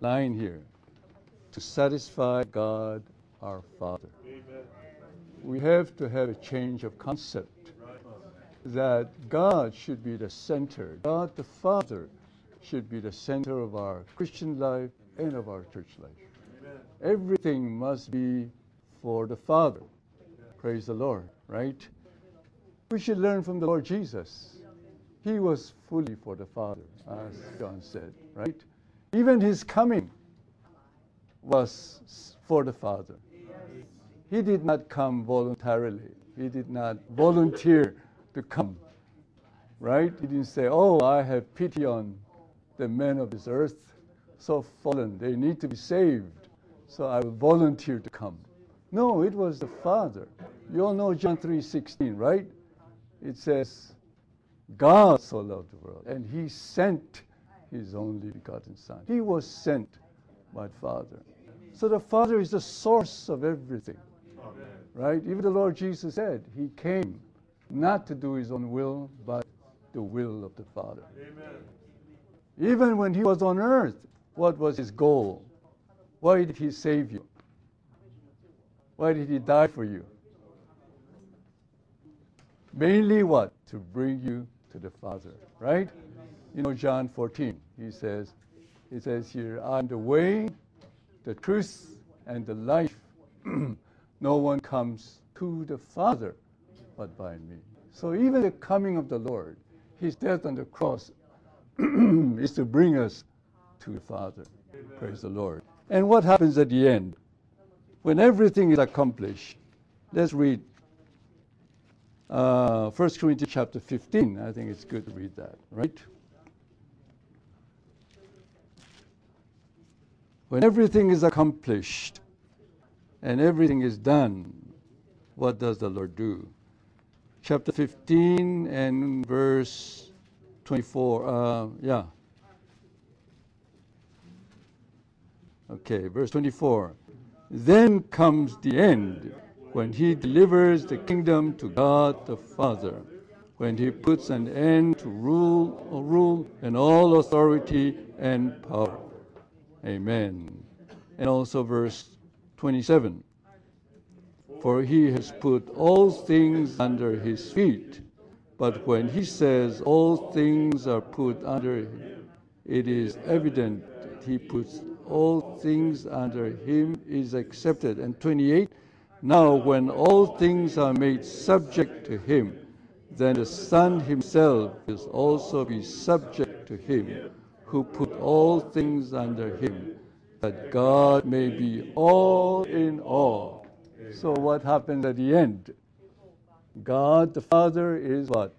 line here, to satisfy God our Father. Amen. We have to have a change of concept that God should be the center. God the Father should be the center of our Christian life and of our church life. Amen. Everything must be for the Father. Praise the Lord, right? We should learn from the Lord Jesus. He was fully for the Father, as John said, right? Even his coming was for the Father. He did not come voluntarily. He did not volunteer to come, right? He didn't say, oh, I have pity on the men of this earth, so fallen. They need to be saved, so I will volunteer to come. No, it was the Father. You all know John 3:16, right? It says, God so loved the world, and he sent his only begotten Son. He was sent by the Father. So the Father is the source of everything, right? Even the Lord Jesus said he came not to do his own will, but the will of the Father. Amen. Even when he was on earth, what was his goal? Why did he save you? Why did he die for you? Mainly what? To bring you to the Father, right? You know, John 14, it says here, I'm the way, the truth, and the life. No one comes to the Father but by me. So even the coming of the Lord, his death on the cross, is to bring us to the Father. Amen. Praise the Lord. And what happens at the end? When everything is accomplished, let's read 1 Corinthians chapter 15. I think it's good to read that, right? When everything is accomplished and everything is done, what does the Lord do? Chapter 15 and verse 24. Okay, verse 24. Then comes the end, when he delivers the kingdom to God the Father, when he puts an end to rule and all authority and power. Amen. And also verse 27. For he has put all things under his feet. But when he says all things are put under him, it is evident that he puts all things under him is accepted. And 28, now when all things are made subject to him, then the Son himself will also be subject to him, who put all things under him, that God may be all in all. So what happened at the end? God the Father is what?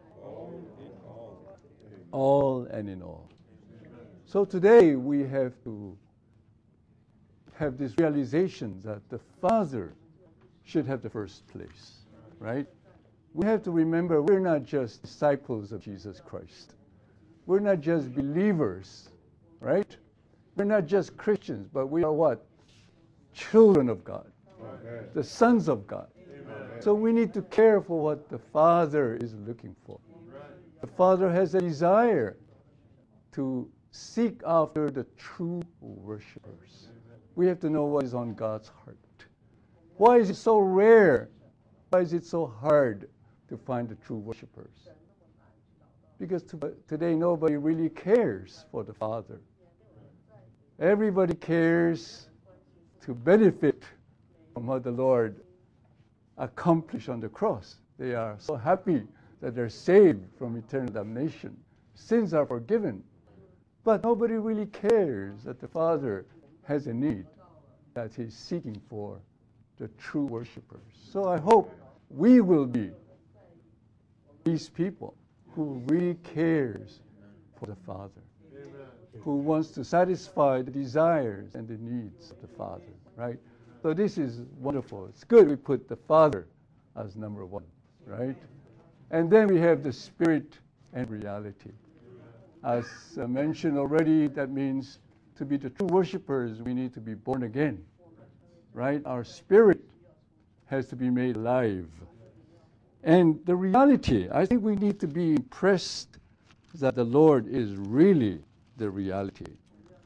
All and in all. So today we have to have this realization that the Father should have the first place, right? We have to remember we're not just disciples of Jesus Christ. We're not just believers, right? We're not just Christians, but we are what? Children of God. Amen. The sons of God. Amen. So we need to care for what the Father is looking for. The Father has a desire to seek after the true worshipers. We have to know what is on God's heart. Why is it so rare? Why is it so hard to find the true worshipers? Because today nobody really cares for the Father. Everybody cares to benefit from what the Lord accomplished on the cross. They are so happy that they're saved from eternal damnation. Sins are forgiven. But nobody really cares that the Father has a need, that he's seeking for the true worshipers. So I hope we will be these people who really cares for the Father, who wants to satisfy the desires and the needs of the Father, right? So this is wonderful. It's good we put the Father as number one, right? And then we have the Spirit and reality. As mentioned already, that means to be the true worshipers, we need to be born again, right? Our spirit has to be made alive. And the reality, I think we need to be impressed that the Lord is really the reality.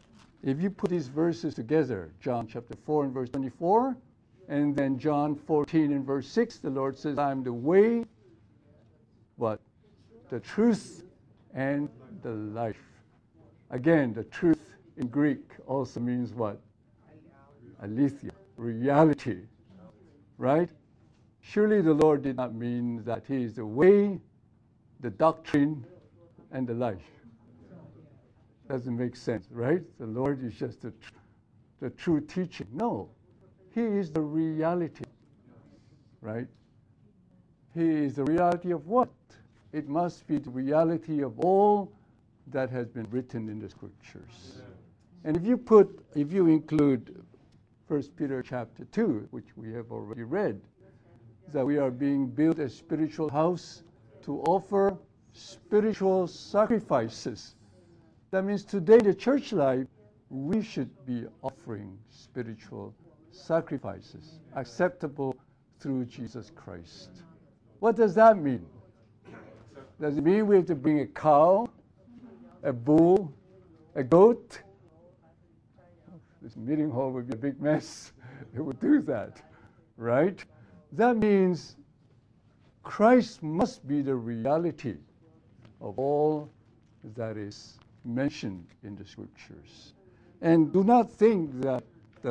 If you put these verses together, John chapter 4 and verse 24, and then John 14 and verse 6, the Lord says, I am the way, what? The truth and the life. Again, the truth in Greek also means what? Aletheia, reality, right? Surely the Lord did not mean that He is the way, the doctrine, and the life. Doesn't make sense, right? The Lord is just the true teaching. No, He is the reality, right? He is the reality of what? It must be the reality of all that has been written in the Scriptures. And if you include 1 Peter chapter 2, which we have already read, that we are being built a spiritual house to offer spiritual sacrifices. That means today in the church life, we should be offering spiritual sacrifices acceptable through Jesus Christ. What does that mean? Does it mean we have to bring a cow, a bull, a goat? This meeting hall would be a big mess. It would do that, right? That means Christ must be the reality of all that is mentioned in the Scriptures. And do not think that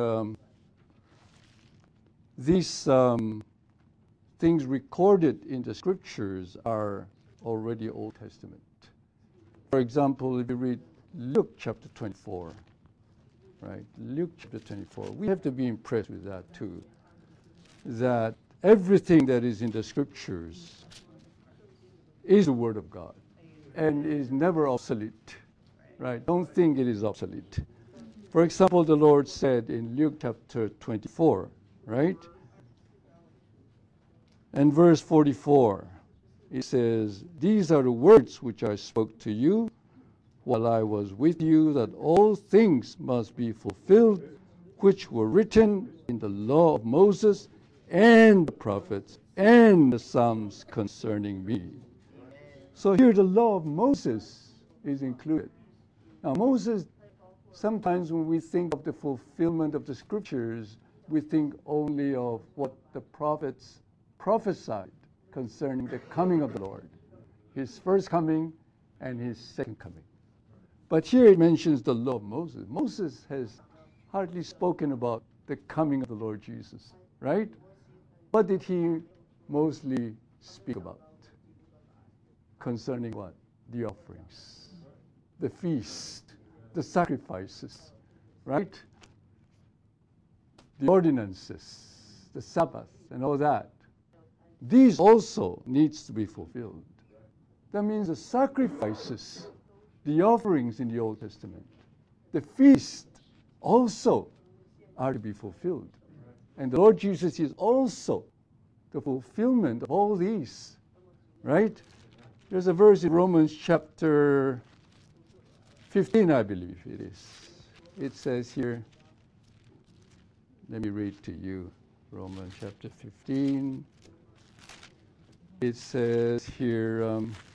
these things recorded in the Scriptures are already Old Testament. For example, if you read Luke chapter 24, right? Luke chapter 24, we have to be impressed with that too. That everything that is in the Scriptures is the Word of God and is never obsolete, right? Don't think it is obsolete. For example, the Lord said in Luke chapter 24, right? And verse 44, it says, these are the words which I spoke to you while I was with you, that all things must be fulfilled which were written in the law of Moses and the prophets and the Psalms concerning me. So here the law of Moses is included. Now Moses, sometimes when we think of the fulfillment of the Scriptures, we think only of what the prophets prophesied concerning the coming of the Lord, His first coming and His second coming. But here it mentions the law of Moses. Moses has hardly spoken about the coming of the Lord Jesus, right? What did he mostly speak about? Concerning what? The offerings, the feast, the sacrifices, right? The ordinances, the Sabbath, and all that. These also needs to be fulfilled. That means the sacrifices, the offerings in the Old Testament, the feast also are to be fulfilled. And the Lord Jesus is also the fulfillment of all these, right? There's a verse in Romans chapter 15, I believe it is. It says here, let me read to you, Romans chapter 15. It says here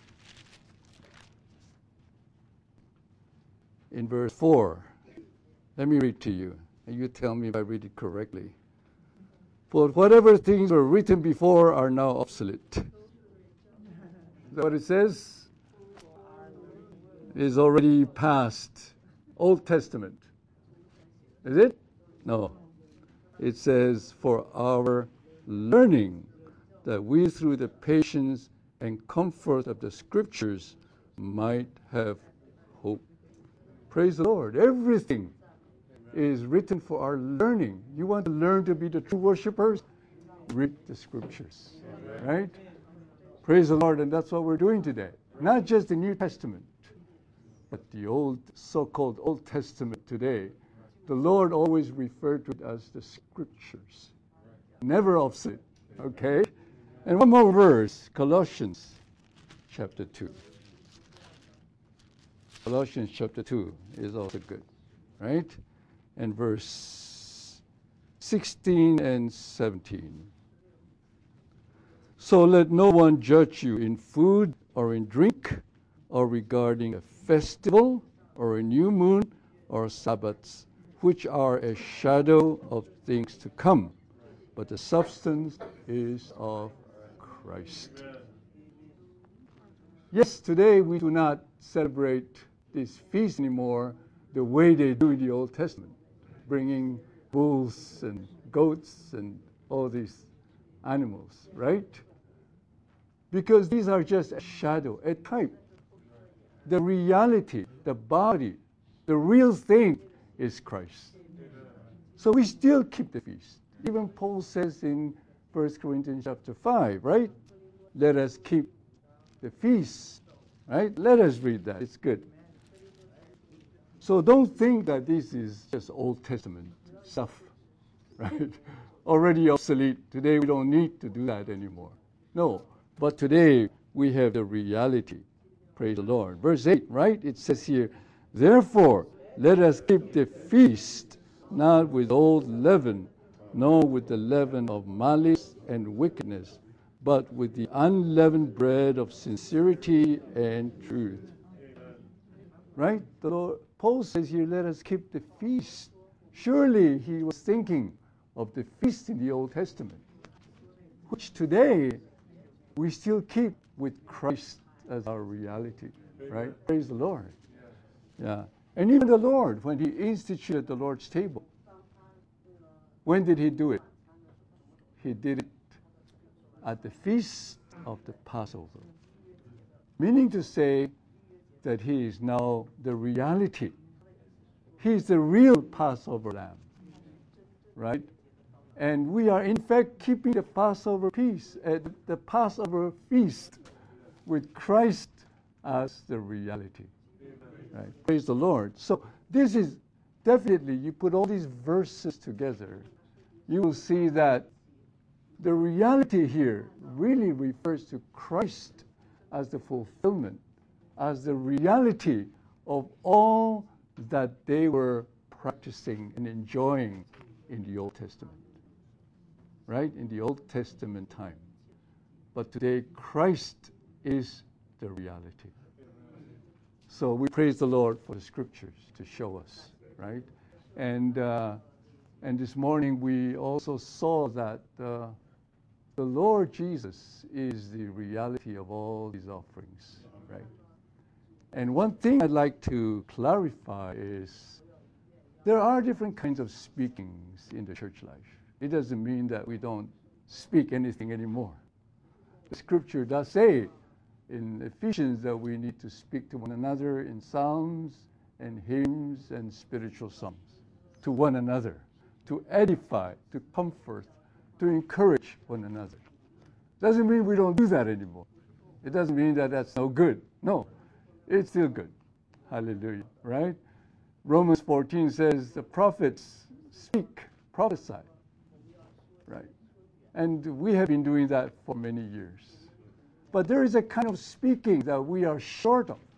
in verse 4, let me read to you, and you tell me if I read it correctly. For whatever things were written before are now obsolete. Is that what it says? It is already past. Old Testament. Is it? No. It says, for our learning, that we through the patience and comfort of the Scriptures might have hope. Praise the Lord. Everything is written for our learning. You want to learn to be the true worshipers? Read the Scriptures, right? Praise the Lord, and that's what we're doing today. Not just the New Testament, but the old, so-called Old Testament today. The Lord always referred to it as the Scriptures. Never obsolete, okay? And one more verse, Colossians chapter 2. Colossians chapter 2 is also good, right? And verse 16 and 17. So let no one judge you in food or in drink or regarding a festival or a new moon or Sabbaths, which are a shadow of things to come, but the substance is of Christ. Yes, today we do not celebrate this feast anymore the way they do in the Old Testament, bringing bulls and goats and all these animals, right? Because these are just a shadow, a type. The reality, the body, the real thing is Christ. So we still keep the feast. Even Paul says in 1 Corinthians chapter 5, right? Let us keep the feast, right? Let us read that. It's good. So don't think that this is just Old Testament stuff, right? Already obsolete. Today we don't need to do that anymore. No, but today we have the reality. Praise the Lord. Verse 8, right? It says here, therefore, let us keep the feast, not with old leaven, nor with the leaven of malice and wickedness, but with the unleavened bread of sincerity and truth. Right? The Lord, Paul says here, let us keep the feast. Surely he was thinking of the feast in the Old Testament, which today we still keep with Christ as our reality, right? Praise the Lord. Yeah. And even the Lord, when he instituted the Lord's table, when did he do it? He did it at the feast of the Passover. Meaning to say that he is now the reality. He is the real Passover lamb, right? And we are in fact keeping the Passover the Passover feast with Christ as the reality. Right? Praise the Lord. So this is definitely, you put all these verses together, you will see that the reality here really refers to Christ as the fulfillment, as the reality of all that they were practicing and enjoying in the Old Testament. Right? In the Old Testament time. But today, Christ is the reality. So we praise the Lord for the scriptures to show us, right? And this morning we also saw that the Lord Jesus is the reality of all these offerings, right? And one thing I'd like to clarify is there are different kinds of speakings in the church life. It doesn't mean that we don't speak anything anymore. The scripture does say in Ephesians that we need to speak to one another in psalms and hymns and spiritual songs, to one another, to edify, to comfort, to encourage one another. Doesn't mean we don't do that anymore. It doesn't mean that that's no good. No, it's still good. Hallelujah, right? Romans 14 says the prophets speak, prophesy, right? And we have been doing that for many years. But there is a kind of speaking that we are short of,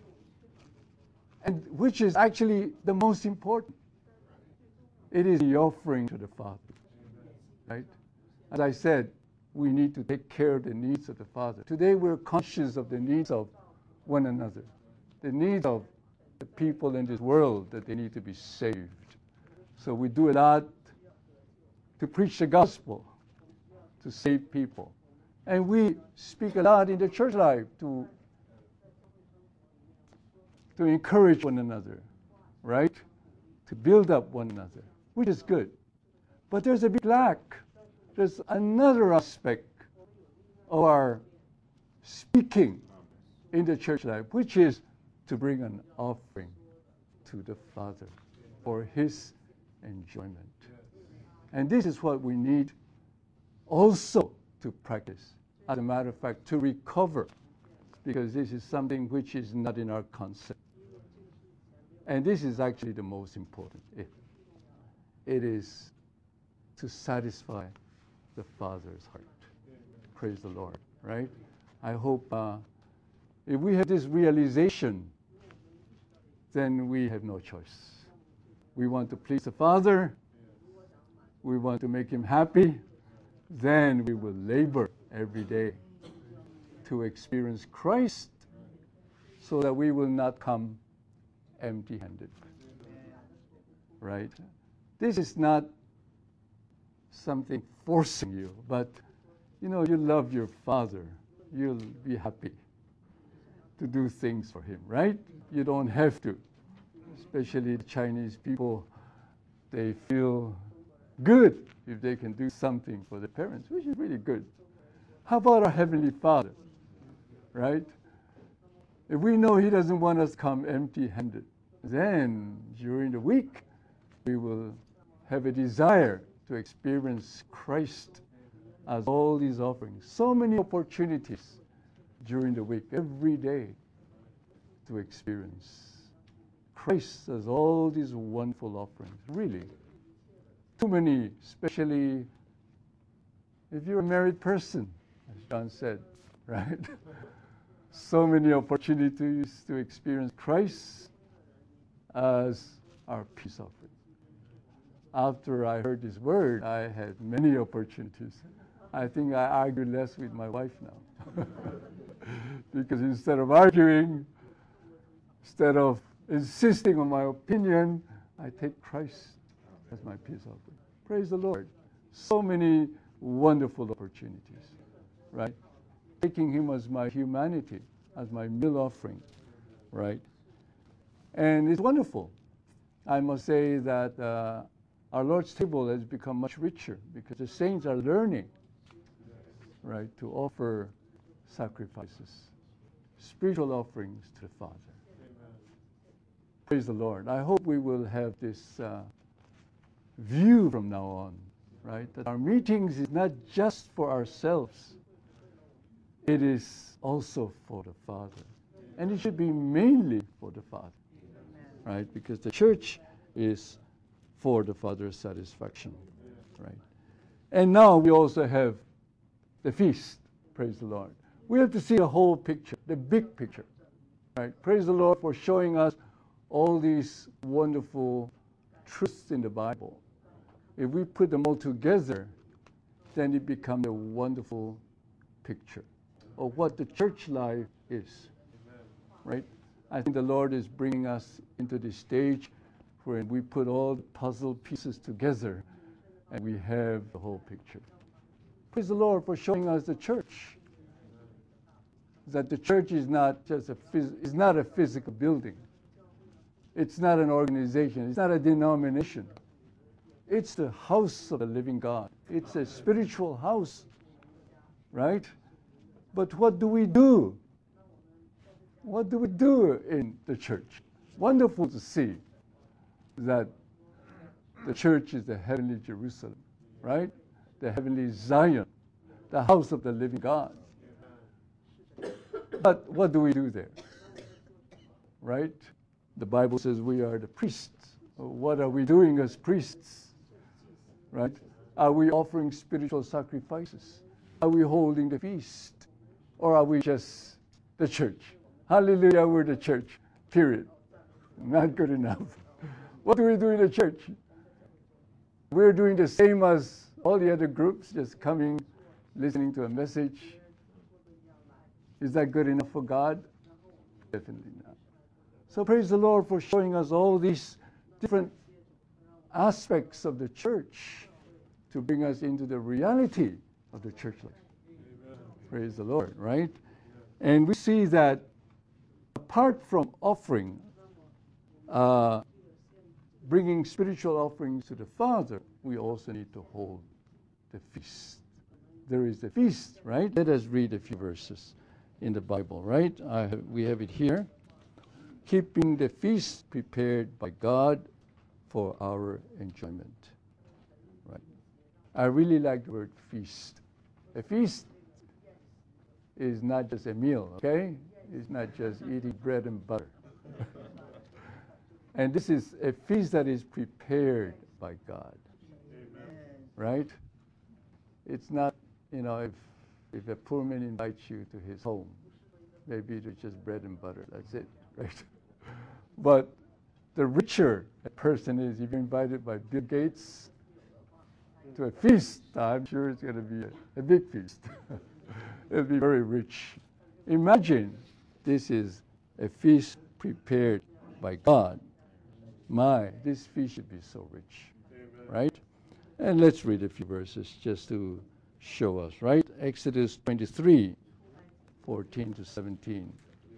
and which is actually the most important. It is the offering to the Father, right? As I said, we need to take care of the needs of the Father. Today we're conscious of the needs of one another, the needs of the people in this world, that they need to be saved. So we do a lot to preach the gospel, to save people. And we speak a lot in the church life to encourage one another, right? To build up one another, which is good. But there's a big lack. There's another aspect of our speaking in the church life, which is to bring an offering to the Father for his enjoyment. And this is what we need also to practice. As a matter of fact, to recover, because this is something which is not in our concept. And this is actually the most important. It is to satisfy the Father's heart. Praise the Lord, right? I hope if we have this realization, then we have no choice. We want to please the Father. We want to make him happy. Then we will labor every day to experience Christ so that we will not come empty-handed. right? This is not something forcing you, but you love your father. You'll be happy to do things for him, right? You don't have to. Especially the Chinese people, they feel good if they can do something for their parents, which is really good. How about our Heavenly Father, right? If we know He doesn't want us to come empty-handed, then during the week we will have a desire to experience Christ as all these offerings. So many opportunities during the week, every day, to experience Christ as all these wonderful offerings. Really, too many, especially if you're a married person, as John said, right? So many opportunities to experience Christ as our peace offering. After I heard this word, I had many opportunities. I think I argue less with my wife now. Because instead of arguing, instead of insisting on my opinion, I take Christ as my peace offering. Praise the Lord. So many wonderful opportunities, right? Taking Him as my humanity, as my meal offering, right? And it's wonderful. I must say that our Lord's table has become much richer because the saints are learning, right, to offer sacrifices, spiritual offerings to the Father. Amen. Praise the Lord. I hope we will have this view from now on, right, that our meetings is not just for ourselves. It is also for the Father. And it should be mainly for the Father, right, because the church is for the Father's satisfaction, right? And now we also have the feast, praise the Lord. We have to see the whole picture, the big picture, right? Praise the Lord for showing us all these wonderful truths in the Bible. If we put them all together, then it becomes a wonderful picture of what the church life is, right? I think the Lord is bringing us into this stage where we put all the puzzle pieces together and we have the whole picture. Praise the Lord for showing us the church. That the church is not just is not a physical building. It's not an organization. It's not a denomination. It's the house of the living God. It's a spiritual house, right? But what do we do? What do we do in the church? Wonderful to see that the church is the heavenly Jerusalem, right? The heavenly Zion, the house of the living God. But what do we do there? Right? The Bible says we are the priests. What are we doing as priests? Right? Are we offering spiritual sacrifices? Are we holding the feast? Or are we just the church? Hallelujah, we're the church. Period. Not good enough. What do we do in the church? We're doing the same as all the other groups, just coming, listening to a message. Is that good enough for God? Definitely not. So praise the Lord for showing us all these different aspects of the church to bring us into the reality of the church life. Amen. Praise the Lord, right? And we see that apart from offering, bringing spiritual offerings to the Father, we also need to hold the feast. There is the feast, right? Let us read a few verses in the Bible, right? We have it here. Keeping the feast prepared by God for our enjoyment, right? I really like the word feast. A feast is not just a meal, okay? It's not just eating bread and butter. And this is a feast that is prepared by God. Amen. Right? It's not, if a poor man invites you to his home, maybe it's just bread and butter, that's it, right? But the richer a person is, if you're invited by Bill Gates to a feast, I'm sure it's going to be a big feast. It'll be very rich. Imagine this is a feast prepared by God. My, this feast should be so rich, right? And let's read a few verses just to show us, right? Exodus 23, 14 to 17.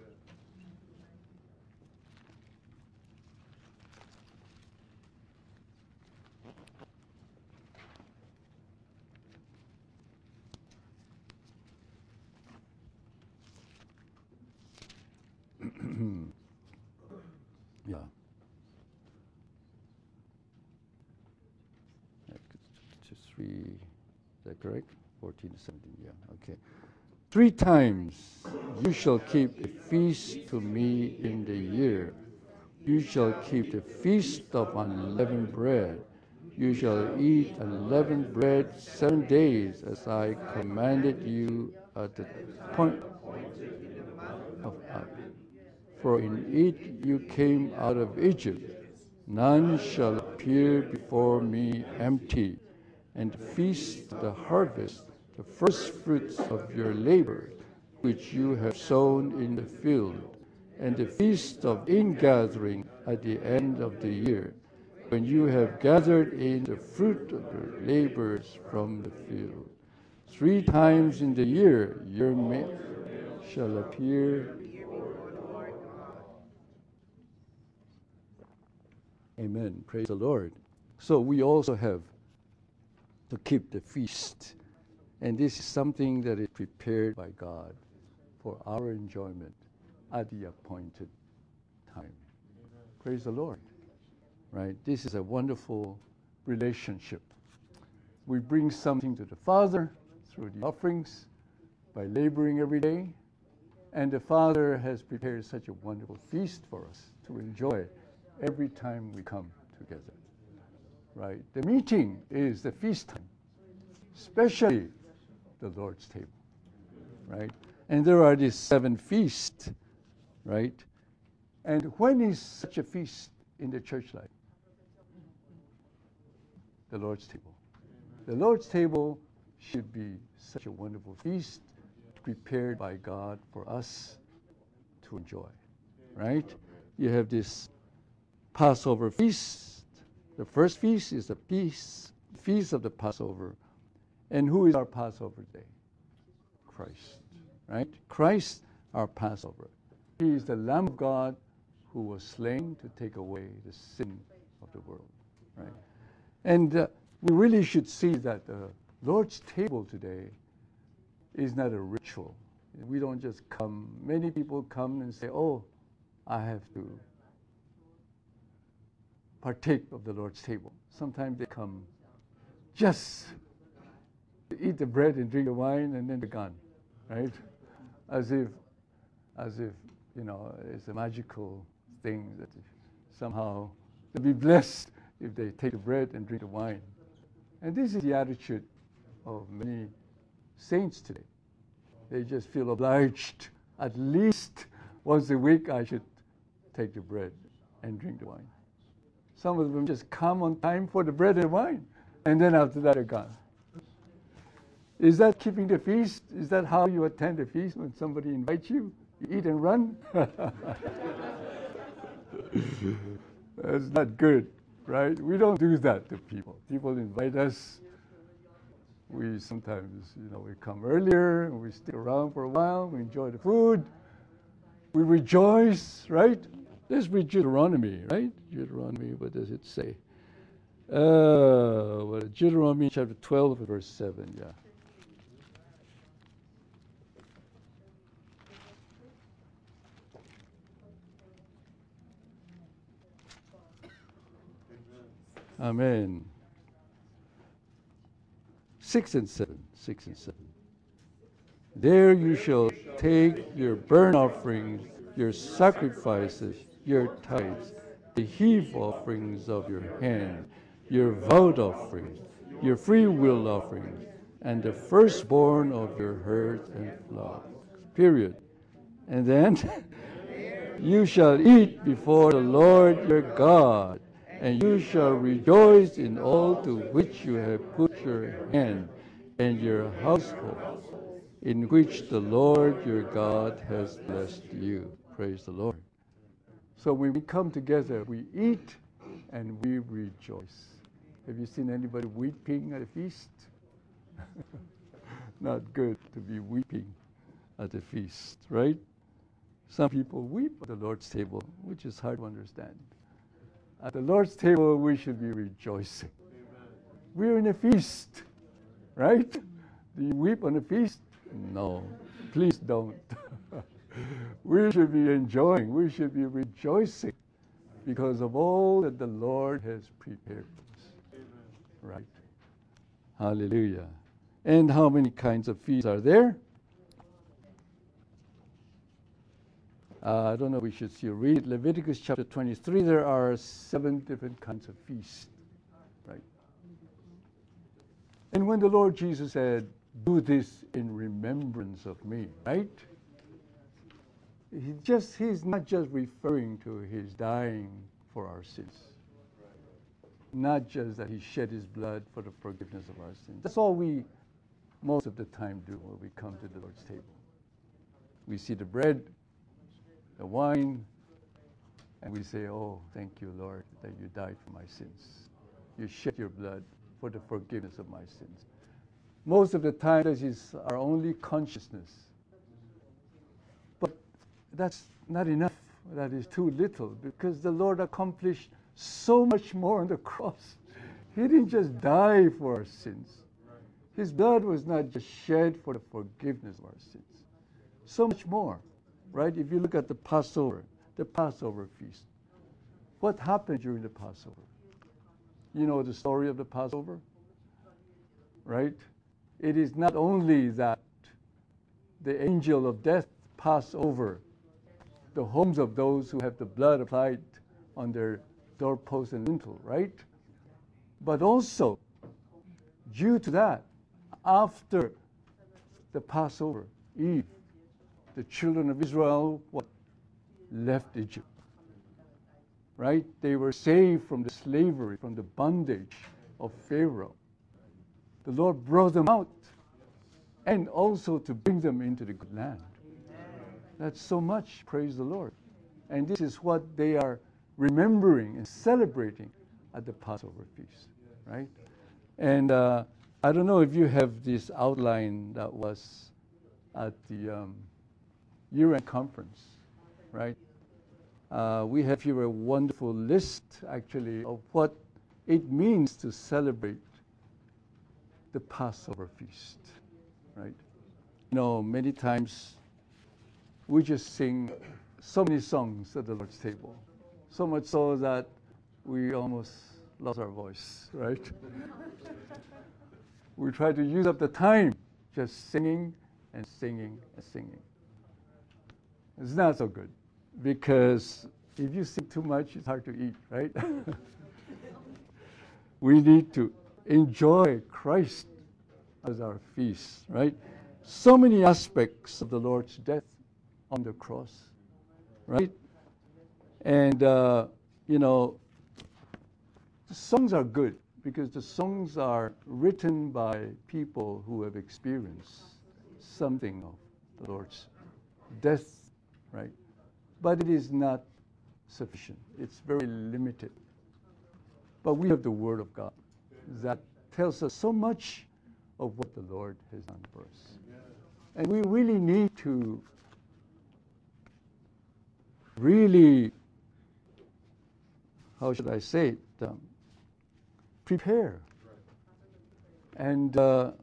Yeah. Just 3, is that correct? 14 to 17, yeah, okay. 3 times you shall keep a feast to me in the year. You shall keep the feast of unleavened bread. You shall eat unleavened bread 7 days, as I commanded you at the point of for in it you came out of Egypt. None shall appear before me empty. And the feast of the harvest, the first fruits of your labor, which you have sown in the field, and the feast of ingathering at the end of the year, when you have gathered in the fruit of your labors from the field. 3 times in the year your meat shall appear. Amen. Praise the Lord. So we also have to keep the feast. And this is something that is prepared by God for our enjoyment at the appointed time. Praise the Lord. Right? This is a wonderful relationship. We bring something to the Father through the offerings by laboring every day. And the Father has prepared such a wonderful feast for us to enjoy every time we come together. Right? The meeting is the feast time, especially the Lord's table. Right? And there are these 7 feasts, right? And when is such a feast in the church life? The Lord's table. The Lord's table should be such a wonderful feast prepared by God for us to enjoy, right? You have this Passover feast. The first feast is the feast of the Passover. And who is our Passover day? Christ, right? Christ, our Passover. He is the Lamb of God who was slain to take away the sin of the world, right? And we really should see that the Lord's table today is not a ritual. We don't just come. Many people come and say, oh, I have to partake of the Lord's table. Sometimes they come just to eat the bread and drink the wine and then they're gone, right? As if, you know, it's a magical thing that somehow they'll be blessed if they take the bread and drink the wine. And this is the attitude of many saints today. They just feel obliged. At least once a week I should take the bread and drink the wine. Some of them just come on time for the bread and wine, and then after that they're gone. Is that keeping the feast? Is that how you attend a feast when somebody invites you? You eat and run? That's not good, right? We don't do that to people. People invite us. We sometimes, you know, we come earlier, and we stick around for a while, we enjoy the food, we rejoice, right? Let's read Deuteronomy, right? Deuteronomy, what does it say? Deuteronomy chapter 12, verse 7, yeah. Amen. 6 and 7. There you shall take your burnt offerings, your sacrifices, your tithes, the heave offerings of your hand, your vote offerings, your free will offerings, and the firstborn of your herds and flocks. Period. And then you shall eat before the Lord your God, and you shall rejoice in all to which you have put your hand, and your household, in which the Lord your God has blessed you. Praise the Lord. So when we come together, we eat and we rejoice. Have you seen anybody weeping at a feast? Not good to be weeping at a feast, right? Some people weep at the Lord's table, which is hard to understand. At the Lord's table, we should be rejoicing. We're in a feast, right? Do you weep on a feast? No, please don't. We should be enjoying, we should be rejoicing because of all that the Lord has prepared for us. Right? Hallelujah. And how many kinds of feasts are there? I don't know, we should see. Read Leviticus chapter 23. There are 7 different kinds of feasts. Right? And when the Lord Jesus said, do this in remembrance of me, right? He's not just referring to his dying for our sins. Not just that he shed his blood for the forgiveness of our sins. That's all we most of the time do when we come to the Lord's table. We see the bread, the wine, and we say, oh, thank you, Lord, that you died for my sins. You shed your blood for the forgiveness of my sins. Most of the time, this is our only consciousness. But that's not enough. That is too little, because the Lord accomplished so much more on the cross. He didn't just die for our sins. His blood was not just shed for the forgiveness of our sins. So much more, right? If you look at the Passover feast, what happened during the Passover? You know the story of the Passover, right? It is not only that the angel of death passed over the homes of those who have the blood applied on their doorpost and lintel, right? But also, due to that, after the Passover Eve, the children of Israel left Egypt, right? They were saved from the slavery, from the bondage of Pharaoh. The Lord brought them out, and also to bring them into the good land. That's so much, praise the Lord. And this is what they are remembering and celebrating at the Passover feast, right? And I don't know if you have this outline that was at the year-end conference, right? We have here a wonderful list, actually, of what it means to celebrate the Passover feast, right? You know, many times we just sing so many songs at the Lord's table, so much so that we almost lost our voice, right? We try to use up the time just singing and singing and singing. It's not so good, because if you sing too much, it's hard to eat, right? We need to enjoy Christ as our feast, right? So many aspects of the Lord's death on the cross, right? And, you know, the songs are good because the songs are written by people who have experienced something of the Lord's death, right? But it is not sufficient. It's very limited. But we have the Word of God that tells us so much of what the Lord has done for us. And we really need to really, how should I say it, prepare and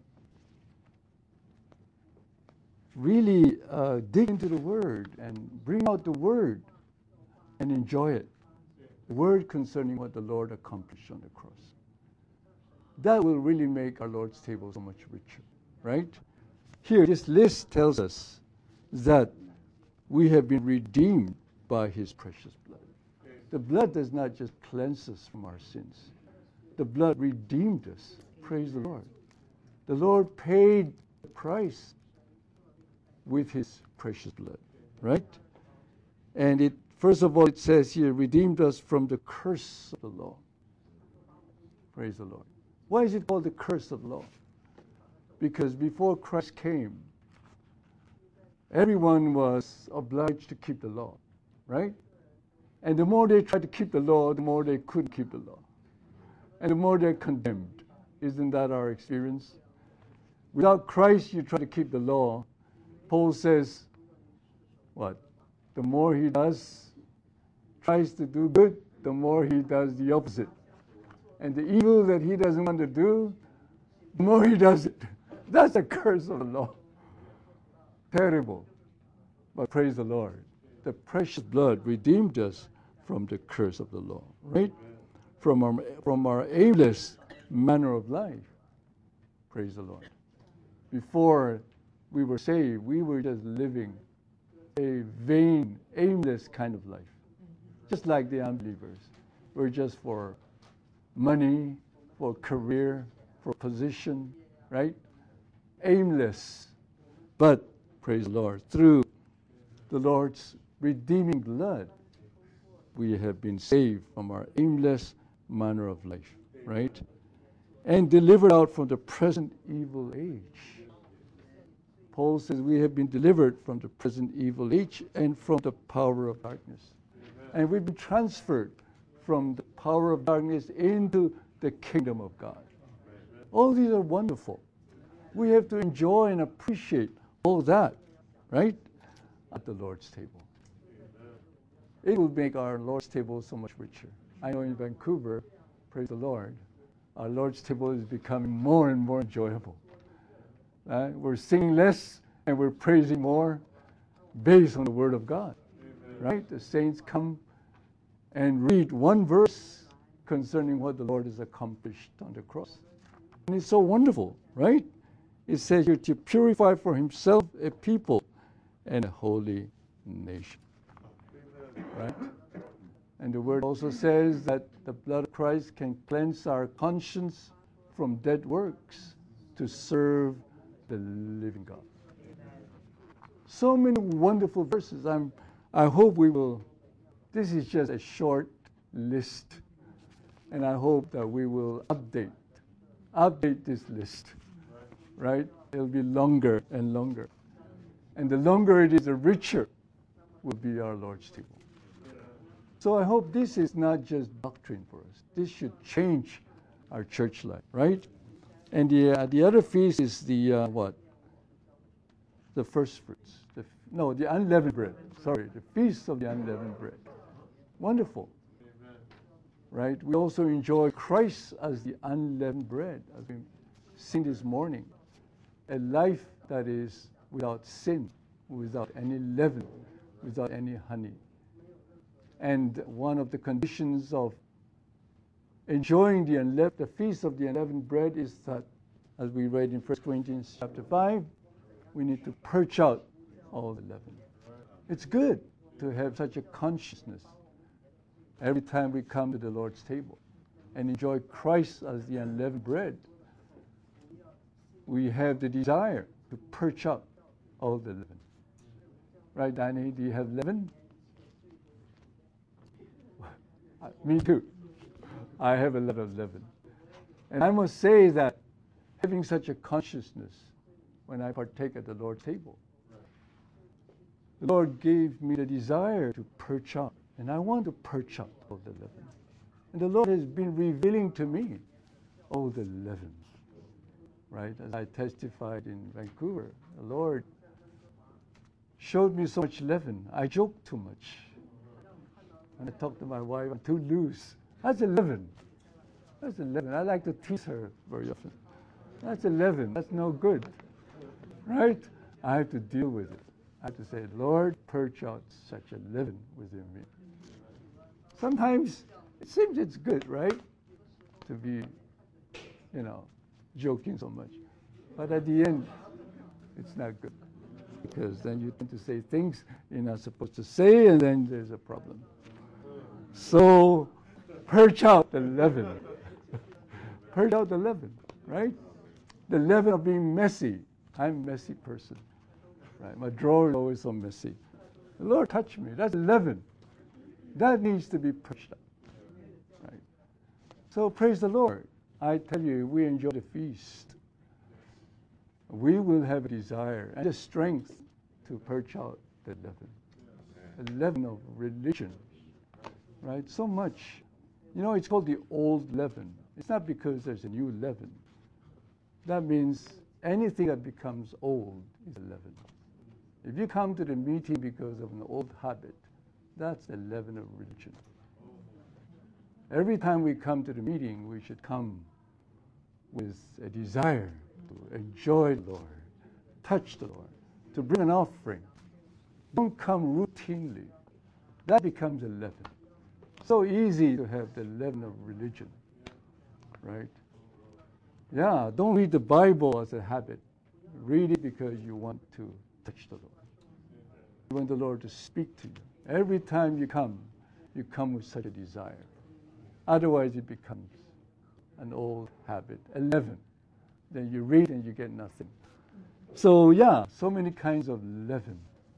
really dig into the Word and bring out the Word and enjoy it. The Word concerning what the Lord accomplished on the cross. That will really make our Lord's table so much richer, right? Here, this list tells us that we have been redeemed by His precious blood. The blood does not just cleanse us from our sins. The blood redeemed us. Praise the Lord. The Lord paid the price with His precious blood, right? And it, first of all, it says here, redeemed us from the curse of the law. Praise the Lord. Why is it called the curse of law? Because before Christ came, everyone was obliged to keep the law, right? And the more they tried to keep the law, the more they couldn't keep the law. And the more they're condemned. Isn't that our experience? Without Christ, you try to keep the law. Paul says, what? The more he tries to do good, the more he does the opposite. And the evil that he doesn't want to do, the more he does it. That's a curse of the law. Terrible. But praise the Lord. The precious blood redeemed us from the curse of the law, right? From our aimless manner of life. Praise the Lord. Before we were saved, we were just living a vain, aimless kind of life. Just like the unbelievers. We're just for money, for career, for position, right? Aimless. But, praise the Lord, through the Lord's redeeming blood, we have been saved from our aimless manner of life, right? And delivered out from the present evil age. Paul says we have been delivered from the present evil age and from the power of darkness. And we've been transferred from the power of darkness into the kingdom of God. All these are wonderful. We have to enjoy and appreciate all that, right? At the Lord's table. It will make our Lord's table so much richer. I know in Vancouver, praise the Lord, our Lord's table is becoming more and more enjoyable. We're singing less and we're praising more based on the Word of God. Right? The saints come and read one verse concerning what the Lord has accomplished on the cross. And it's so wonderful, right? It says here to purify for himself a people and a holy nation. Right? And the word also says that the blood of Christ can cleanse our conscience from dead works to serve the living God. So many wonderful verses. I hope we will, this is just a short list, and I hope that we will update this list, right? It'll be longer and longer. And the longer it is, the richer will be our Lord's table. So I hope this is not just doctrine for us. This should change our church life, right? And the other feast is the what? The first fruits. The unleavened bread. Sorry, the feast of the unleavened bread. Wonderful. Amen. Right? We also enjoy Christ as the unleavened bread, as we sing this morning. A life that is without sin, without any leaven, without any honey. And one of the conditions of enjoying the feast of the unleavened bread is that, as we read in 1 Corinthians chapter 5, we need to purge out all the leaven. It's good to have such a consciousness every time we come to the Lord's table and enjoy Christ as the unleavened bread. We have the desire to purge out all the leaven. Right, Danny? Do you have leaven? Me too. I have a lot of leaven. And I must say that having such a consciousness when I partake at the Lord's table, the Lord gave me the desire to purge out. And I want to purge out all the leaven. And the Lord has been revealing to me all the leaven. Right? As I testified in Vancouver, the Lord showed me so much leaven. I joked too much. And I talked to my wife, I'm too loose. That's 11. That's 11. I like to tease her very often. That's 11. That's no good. Right? I have to deal with it. I have to say, Lord, purge out such a leaven within me. Sometimes it seems it's good, right? To be, joking so much. But at the end, it's not good. Because then you tend to say things you're not supposed to say, and then there's a problem. So, purge out the leaven. Purge out the leaven, right? The leaven of being messy. I'm a messy person. Right? My drawer is always so messy. The Lord touched me. That's leaven. That needs to be purged out. Right? So, praise the Lord. I tell you, we enjoy the feast. We will have a desire and the strength to purge out the leaven. The leaven of religion. right? So much. You know, it's called the old leaven. It's not because there's a new leaven. That means anything that becomes old is a leaven. If you come to the meeting because of an old habit, that's the leaven of religion. Every time we come to the meeting, we should come with a desire to enjoy the Lord, touch the Lord, to bring an offering. Don't come routinely. That becomes a leaven. So easy to have the leaven of religion, right? Yeah, don't read the Bible as a habit. Read it because you want to touch the Lord. You want the Lord to speak to you. Every time you come with such a desire. Otherwise, it becomes an old habit, a leaven. Then you read and you get nothing. So yeah, so many kinds of leaven.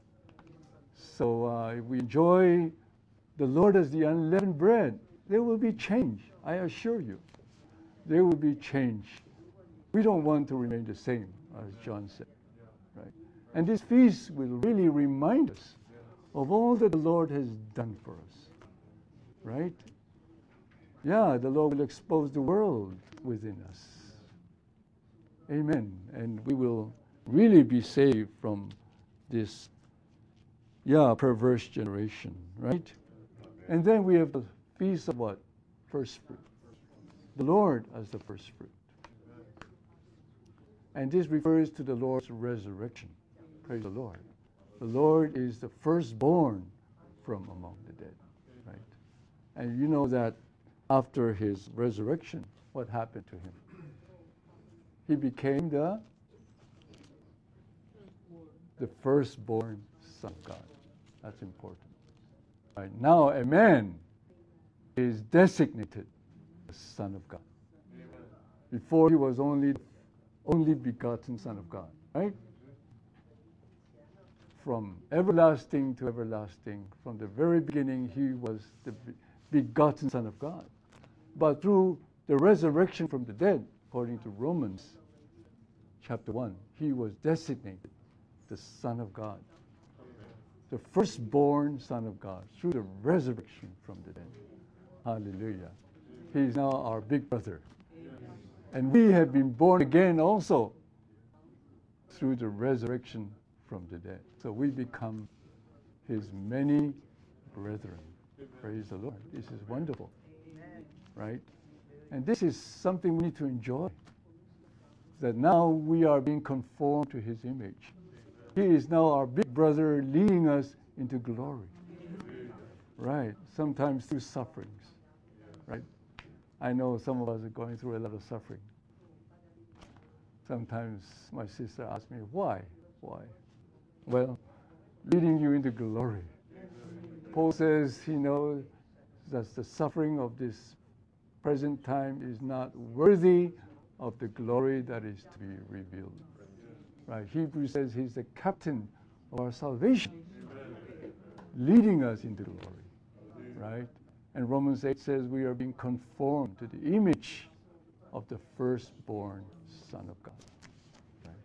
So if we enjoy the Lord as the unleavened bread, there will be change, I assure you. There will be change. We don't want to remain the same, as John said, right? And this feast will really remind us of all that the Lord has done for us, right? Yeah, the Lord will expose the world within us. Amen. And we will really be saved from this, perverse generation, right? And then we have the feast of what? First fruit. The Lord as the first fruit. And this refers to the Lord's resurrection. Praise the Lord. The Lord is the firstborn from among the dead, right? And you know that after his resurrection, what happened to him? He became the firstborn Son of God. That's important. Right. Now a man is designated the Son of God. Before he was only begotten Son of God, right? From everlasting to everlasting, from the very beginning, he was the begotten Son of God. But through the resurrection from the dead, according to Romans chapter 1, he was designated the Son of God, the firstborn Son of God, through the resurrection from the dead. Hallelujah. He is now our big brother. And we have been born again also through the resurrection from the dead. So we become his many brethren. Praise the Lord. This is wonderful. Right? And this is something we need to enjoy. That now we are being conformed to his image. He is now our big brother leading us into glory. Right? Sometimes through sufferings. Right? I know some of us are going through a lot of suffering. Sometimes my sister asks me, why? Why? Well, leading you into glory. Paul says he knows that the suffering of this present time is not worthy of the glory that is to be revealed. Right? Hebrews says he's the captain of our salvation, leading us into glory. Right? And Romans 8 says we are being conformed to the image of the firstborn Son of God. Right?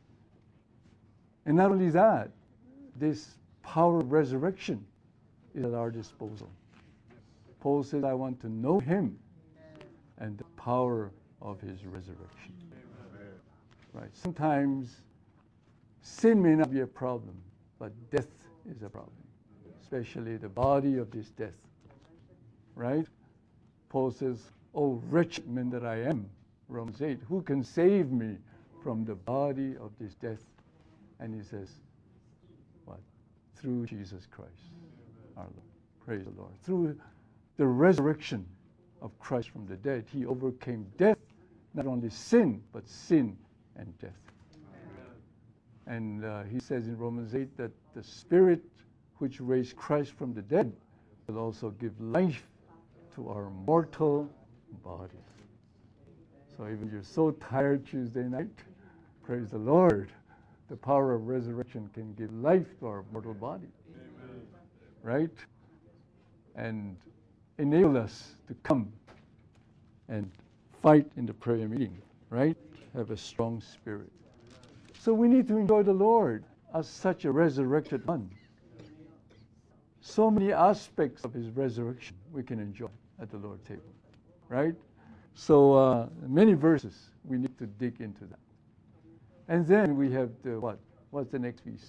And not only that, this power of resurrection is at our disposal. Paul says, I want to know him and the power of his resurrection. Right? Sometimes sin may not be a problem, but death is a problem, especially the body of this death. Right? Paul says, oh, wretched man that I am, Romans 8, who can save me from the body of this death? And he says, what? Through Jesus Christ, our Lord. Praise the Lord. Through the resurrection of Christ from the dead, he overcame death, not only sin, but sin and death. And he says in Romans 8 that the Spirit which raised Christ from the dead will also give life to our mortal bodies. So even if you're so tired Tuesday night, praise the Lord, the power of resurrection can give life to our mortal body. Amen. Right? And enable us to come and fight in the prayer meeting, right? Have a strong spirit. So we need to enjoy the Lord as such a resurrected one. So many aspects of his resurrection we can enjoy at the Lord's table, right? So many verses, we need to dig into that. And then we have the what? What's the next feast?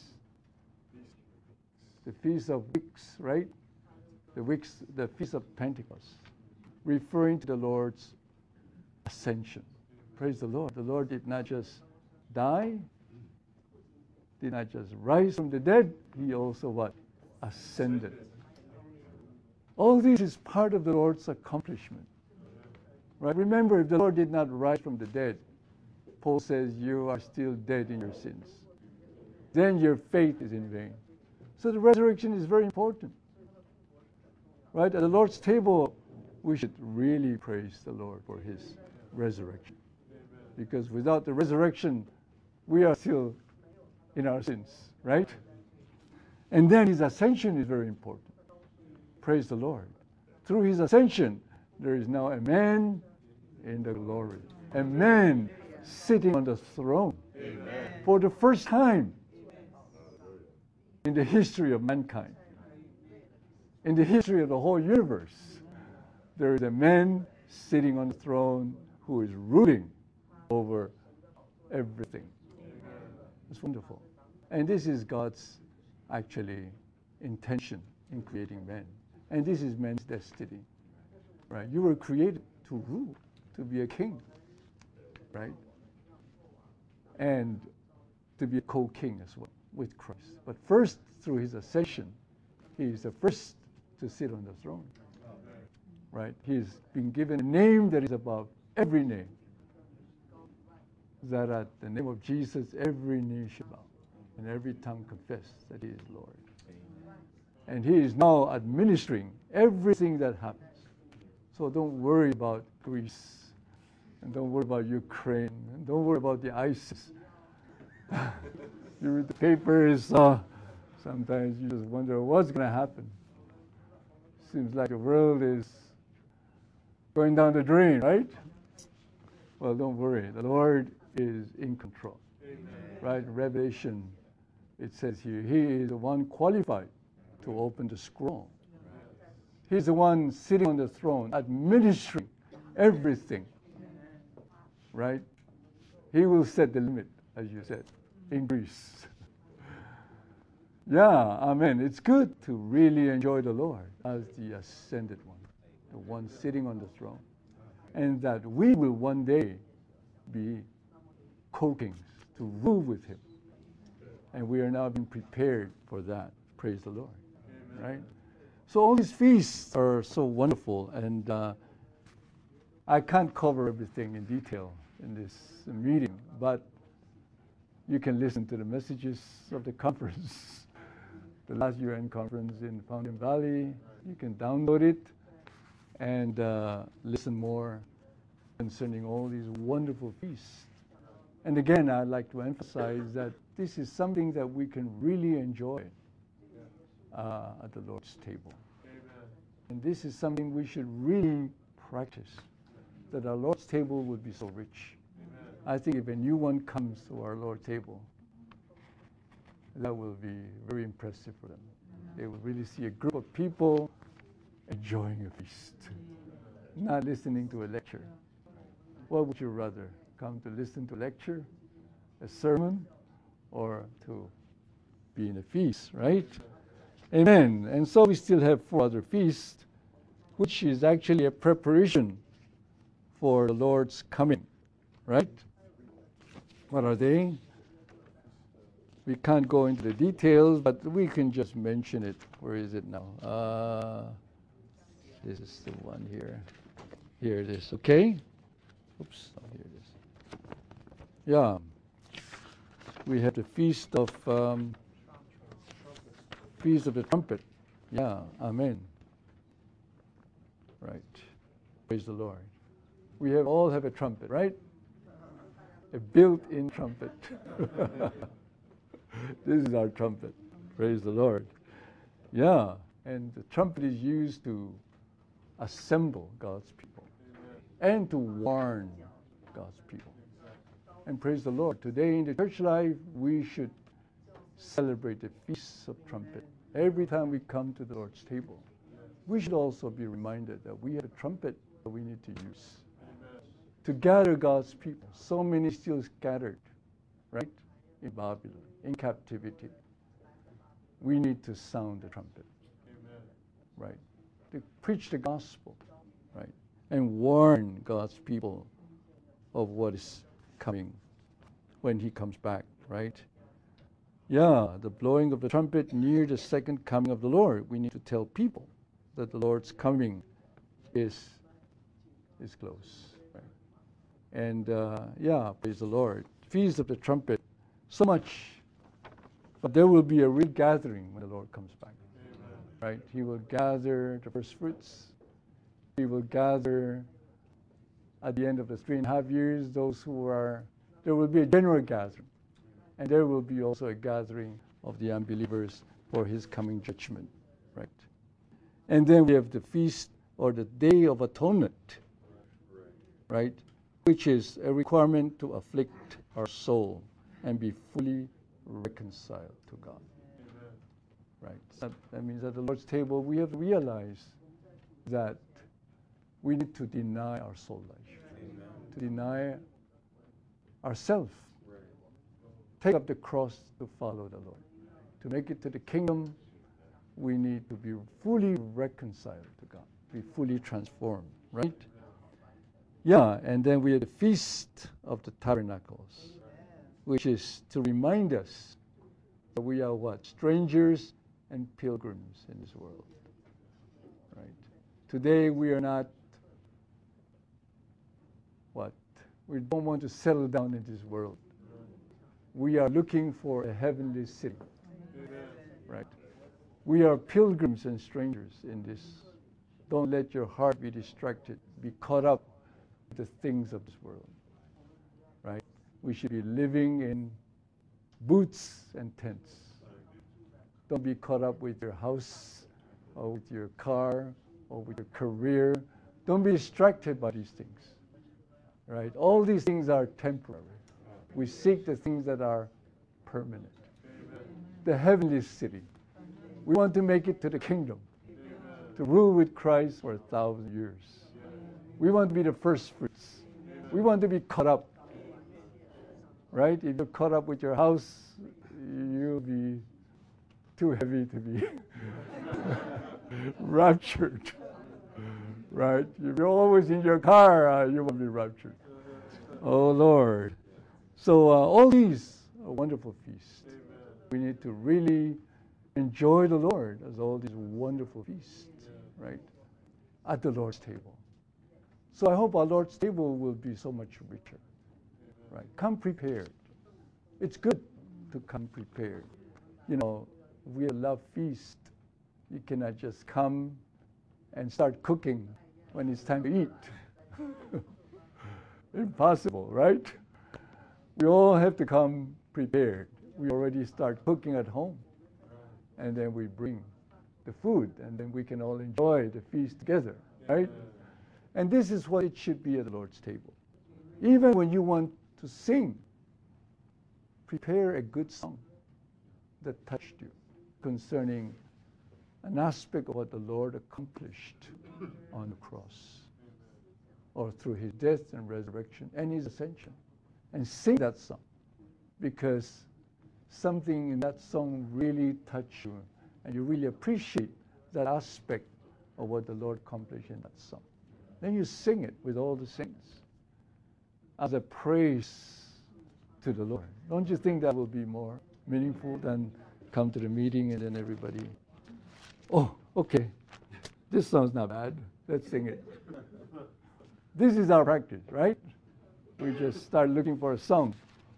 The Feast of Weeks, right? The Feast of Pentecost, referring to the Lord's ascension. Praise the Lord. The Lord did not just die, did not just rise from the dead, he also what? Ascended. All this is part of the Lord's accomplishment. Right? Remember, if the Lord did not rise from the dead, Paul says you are still dead in your sins. Then your faith is in vain. So the resurrection is very important. Right? At the Lord's table, we should really praise the Lord for his resurrection. Because without the resurrection, we are still in our sins, right? And then his ascension is very important. Praise the Lord. Through his ascension, there is now a man in the glory. A man sitting on the throne. Amen. For the first time in the history of mankind, in the history of the whole universe, there is a man sitting on the throne who is ruling over everything. It's wonderful. And this is God's actually intention in creating man. And this is man's destiny. Right? You were created to rule, to be a king. Right? And to be a co-king as well with Christ. But first, through his ascension, he is the first to sit on the throne. Right? He's been given a name that is above every name. That at the name of Jesus, every knee shall bow, and every tongue confess that he is Lord. And he is now administering everything that happens. So don't worry about Greece, and don't worry about Ukraine, and don't worry about the ISIS. You read the papers, sometimes you just wonder what's going to happen. Seems like the world is going down the drain, right? Well, don't worry. The Lord is in control. Amen. Right? Revelation, it says here, he is the one qualified to open the scroll. He's the one sitting on the throne, administering everything. Right? He will set the limit, as you said, in Greece. Yeah, amen. It's good to really enjoy the Lord as the ascended one, the one sitting on the throne. And that we will one day be co-kings to rule with him. And we are now being prepared for that. Praise the Lord. Amen. Right? So all these feasts are so wonderful, and I can't cover everything in detail in this meeting, but you can listen to the messages of the conference, the last UN conference in Fountain Valley. You can download it and listen more concerning all these wonderful feasts. And again, I'd like to emphasize that this is something that we can really enjoy at the Lord's table. Amen. And this is something we should really practice, that our Lord's table would be so rich. Amen. I think if a new one comes to our Lord's table, that will be very impressive for them. They will really see a group of people enjoying a feast, not listening to a lecture. What would you rather? Come to listen to a lecture, a sermon, or to be in a feast, right? Amen. And so we still have 4 other feasts, which is actually a preparation for the Lord's coming, right? What are they? We can't go into the details, but we can just mention it. Where is it now? This is the one here. Here it is, okay? Oops, oh, here it is. Yeah. We have the Feast of the Trumpet. Yeah, amen. Right. Praise the Lord. We all have a trumpet, right? A built-in trumpet. This is our trumpet. Praise the Lord. Yeah, and the trumpet is used to assemble God's people. Amen. And to warn God's people. And praise the Lord. Today in the church life, we should celebrate the Feast of Trumpet. Every time we come to the Lord's table, we should also be reminded that we have a trumpet that we need to use to gather God's people. So many still scattered, right? In Babylon, in captivity. We need to sound the trumpet, right? To preach the gospel, right? And warn God's people of what is coming when he comes back, right? Yeah, the blowing of the trumpet near the second coming of the Lord. We need to tell people that the Lord's coming is close. Right? And praise the Lord. Feast of the trumpet, so much. But there will be a real gathering when the Lord comes back. Amen. Right? He will gather the first fruits. He will gather at the end of the 3.5 years those who are, there will be a general gathering. And there will be also a gathering of the unbelievers for his coming judgment, right? And then we have the feast or the Day of Atonement, right? Which is a requirement to afflict our soul and be fully reconciled to God, right? So that means at the Lord's table we have to realize that we need to deny our soul life, to deny ourselves. Take up the cross to follow the Lord. To make it to the kingdom, we need to be fully reconciled to God, be fully transformed, right? Yeah, and then we have the Feast of the Tabernacles, which is to remind us that we are what? Strangers and pilgrims in this world, right? Today we are not what? We don't want to settle down in this world. We are looking for a heavenly city, right? We are pilgrims and strangers in this. Don't let your heart be distracted, be caught up with the things of this world, right? We should be living in booths and tents. Don't be caught up with your house or with your car or with your career. Don't be distracted by these things, right? All these things are temporary. We seek the things that are permanent. Amen. The heavenly city. We want to make it to the kingdom, to rule with Christ for 1,000 years. We want to be the first fruits. We want to be caught up, right? If you're caught up with your house, you'll be too heavy to be raptured, right? If you're always in your car, you won't be raptured. Oh, Lord. So all these are wonderful feasts. Amen. We need to really enjoy the Lord as all these wonderful feasts, right, at the Lord's table. So I hope our Lord's table will be so much richer, right? Come prepared. It's good to come prepared. You know, we love feast. You cannot just come and start cooking when it's time to eat. Impossible, right? We all have to come prepared. We already start cooking at home. And then we bring the food, and then we can all enjoy the feast together, right? And this is what it should be at the Lord's table. Even when you want to sing, prepare a good song that touched you concerning an aspect of what the Lord accomplished on the cross, or through his death and resurrection and his ascension. And sing that song, because something in that song really touched you, and you really appreciate that aspect of what the Lord accomplished in that song. Then you sing it with all the saints as a praise to the Lord. Don't you think that will be more meaningful than come to the meeting and then everybody, oh, okay, this song's not bad, let's sing it. This is our practice, right? We just start looking for a song.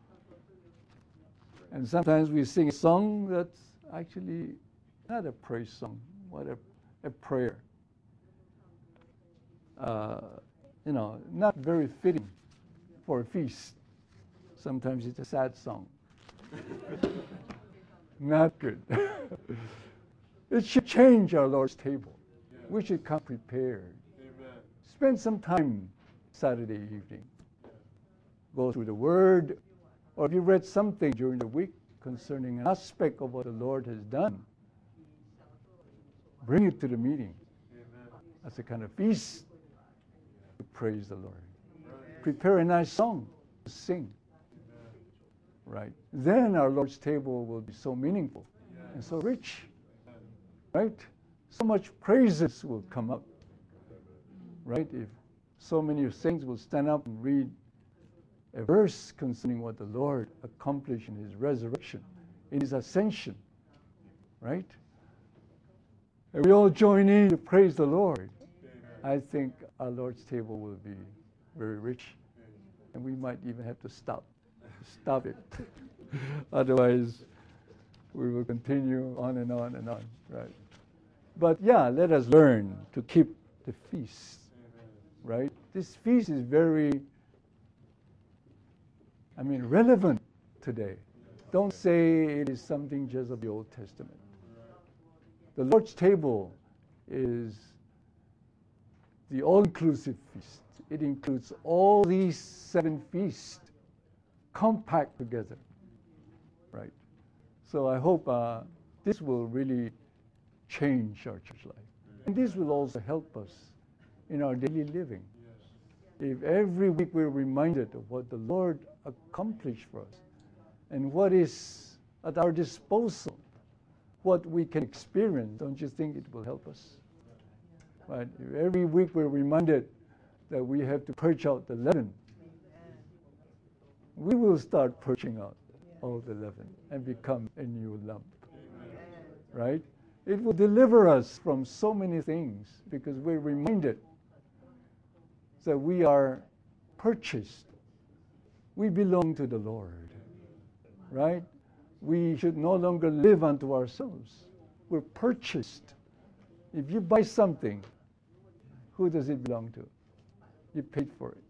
And sometimes we sing a song that's actually not a praise song, but a prayer. Not very fitting for a feast. Sometimes it's a sad song. Not good. It should change our Lord's table. We should come prepared. Amen. Spend some time Saturday evening. Go through the Word, or if you read something during the week concerning an aspect of what the Lord has done, Bring it to the meeting as a kind of feast to praise the Lord. Prepare a nice song to sing. Right? Then our Lord's table will be so meaningful and so rich. Right? So much praises will come up. Right? If so many saints will stand up and read a verse concerning what the Lord accomplished in his resurrection, in his ascension. Right? And we all join in to praise the Lord. I think our Lord's table will be very rich. And we might even have to stop it. Otherwise, we will continue on and on and on. Right? But yeah, let us learn to keep the feast. Right? This feast is very, relevant today. Don't say it is something just of the Old Testament. The Lord's table is the all-inclusive feast. It includes all these 7 feasts compact together. Right? So I hope this will really change our church life. And this will also help us in our daily living. If every week we're reminded of what the Lord accomplished for us and what is at our disposal, what we can experience, don't you think it will help us? Right? If every week we're reminded that we have to purge out the leaven, we will start purging out all the leaven and become a new lump. Right? It will deliver us from so many things because we're reminded that we are purchased. We belong to the Lord. Right? We should no longer live unto ourselves. We're purchased. If you buy something, who does it belong to? You paid for it.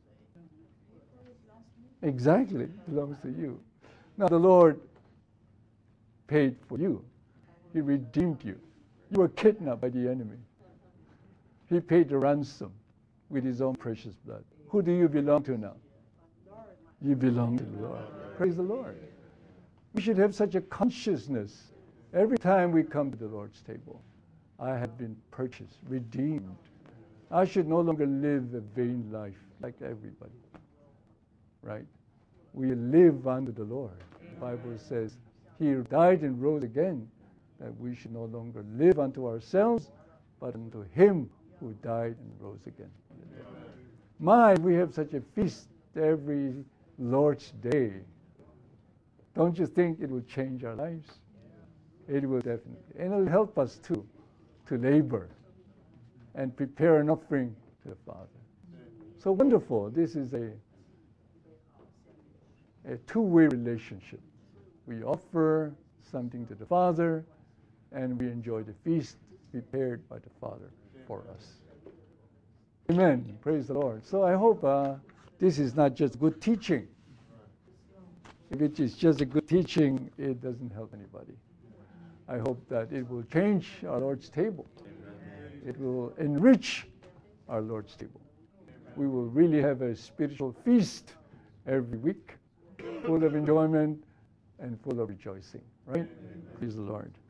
Exactly. It belongs to you. Now the Lord paid for you. He redeemed you. You were kidnapped by the enemy. He paid the ransom with his own precious blood. Who do you belong to now? You belong to the Lord. Praise the Lord. We should have such a consciousness every time we come to the Lord's table. I have been purchased, redeemed. I should no longer live a vain life like everybody. Right? We live unto the Lord. The Bible says he died and rose again, that we should no longer live unto ourselves, but unto him who died and rose again. We have such a feast every Lord's Day. Don't you think it will change our lives? It will definitely. And it will help us too to labor and prepare an offering to the Father. So wonderful. This is a two-way relationship. We offer something to the Father, and we enjoy the feast prepared by the Father for us. Amen. Praise the Lord. So I hope this is not just good teaching. If it is just a good teaching, it doesn't help anybody. I hope that it will change our Lord's table. It will enrich our Lord's table. We will really have a spiritual feast every week, full of enjoyment and full of rejoicing. Right? Praise the Lord.